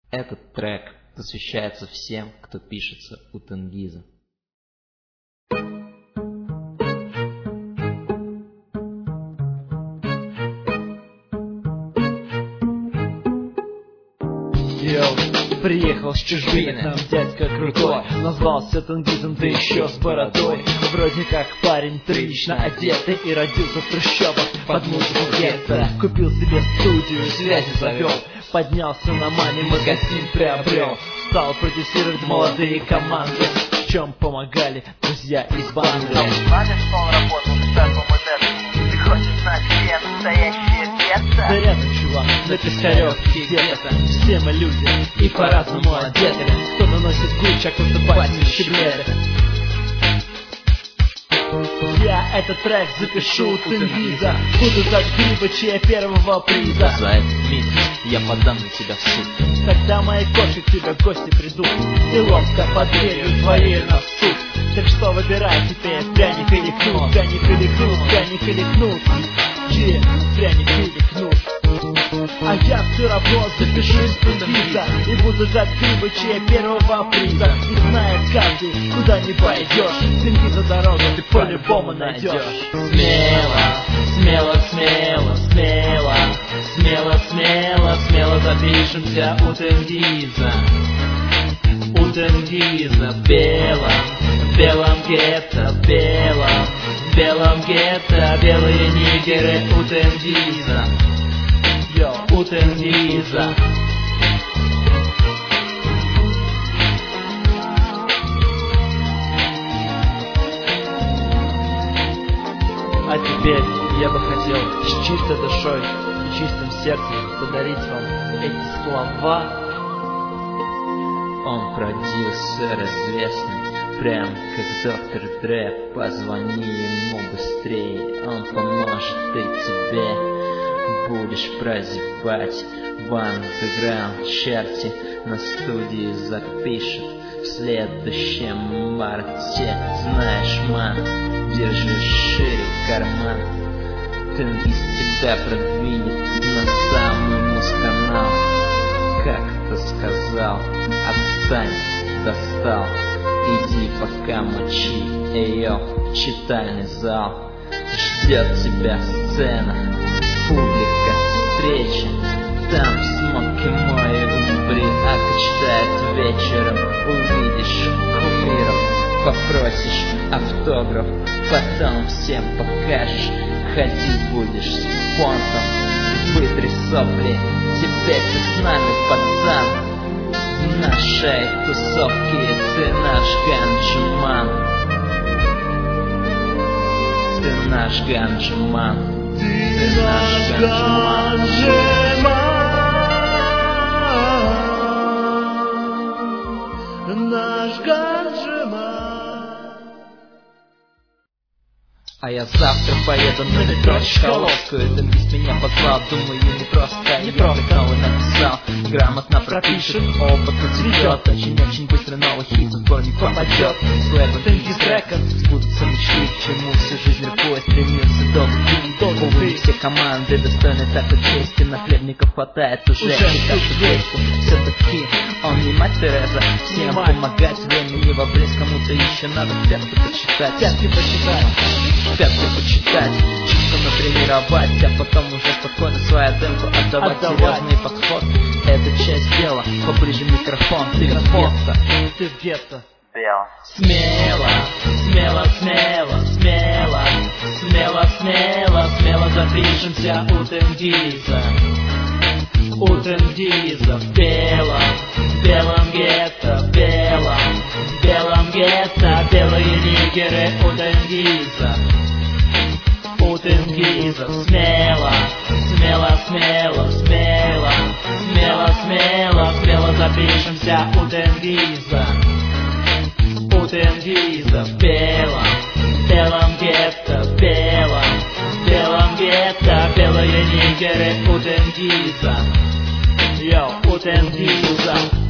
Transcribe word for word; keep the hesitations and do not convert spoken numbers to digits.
Этот трек посвящается всем, кто пишется у Тенгиза. Йоу, приехал с чужбины, нам дядька крутой, назвался Тенгизом, да еще с бородой. Вроде как парень прилично одетый и родился в трущобах под музыку гетто. Купил себе студию, связи завел, поднялся на мане, магазин приобрел. Стал продюсировать молодые команды, в чем помогали друзья из банды. Знаешь, что он работал штатом и ты хочешь знать, где настоящее сердце? Да рядом, чувак, на Пискаревке где-то. Все мы люди и по-разному одеты. Кто-то носит Гуччи, а кто-то басни щеглеты. Я этот трек запишу у Тенгиза, буду ждать Грибыча первого приза. За этот миг я подам на тебя в суд. Когда мои кошки к тебе в гости придут, и ловко под дверью твоей на суд. Так что выбирай теперь, пряник или кнут, пряник или кнут, пряник или кнут. Че, пряник или кнут. А я все равно запишусь в Тенгиза и буду ждать Грибыча первого приза. И знает каждый, куда не пойдешь, Тенгиза дорогу ты по-любому найдешь. Смело, смело, смело, смело, смело, смело, смело запишемся у Тенгиза. У Тенгиза в белом, в белом гетто, в белом, в белом гетто, белые нигеры у Тенгиза. Йо, у Тенгиза. А теперь я бы хотел с чистой душой и чистым сердцем подарить вам эти слова. Он продюсер известный, прям как доктор Дре. Позвони ему быстрее, он поможет и тебе. Будешь прозябать в андеграунд чарте, на студии запишет в следующем марте. Знаешь, ман, держи шире карман, Тенгиз тебя продвинет на самый муз-канал. Как-то сказал, отстань, достал, иди пока мочи, эйо, читальный зал. Ждет тебя сцена, публика, встреча, там смоки мой умбри, а читает вечером, увидишь кумиров, попросишь автограф, потом всем покажешь, ходить будешь с понтом, вытри сопли, теперь ты с нами, пацан, в нашей тусовке ты наш ганджиман, ты наш ганджиман. Ты наш ганджиман, наш ганджиман. А я завтра поеду на метро Чкаловскую. Тенгиз меня позвал, думаю, не просто не просто новый написал, грамотно пропишет, опыт цветет, очень-очень быстро новый хит в сборник попадет. С лейбла Тенгиз Рекордс сбудутся мечты, к чему всю жизнь рукой стремился долгий день. Увы, все команды достойны такой чести, наследников хватает уже не так двести. Все-таки он не мать Тереза, всем помогать, времени во влез, кому-то еще надо пятки почитать, пятки почитать. Пятки почитать, чисто натренировать, а потом уже спокойно свою демку отдавать. Серьезный подход, это часть дела, поближе микрофон, ты в гетто, ты в гетто. Смело, смело, смело, смело, смело, смело, смело запишемся у Тенгиза. У Тенгиза в белом, в белом гетто, в белом, в белом гетто, белые нигеры у Тенгиза. У Тенгиза смело, смело, смело, смело, смело, смело, смело запишемся у Тенгиза. У Тенгиза в белом, в белом гетто, в белом, в белом гетто, белые нигеры у Тенгиза. Йо, у Тенгиза.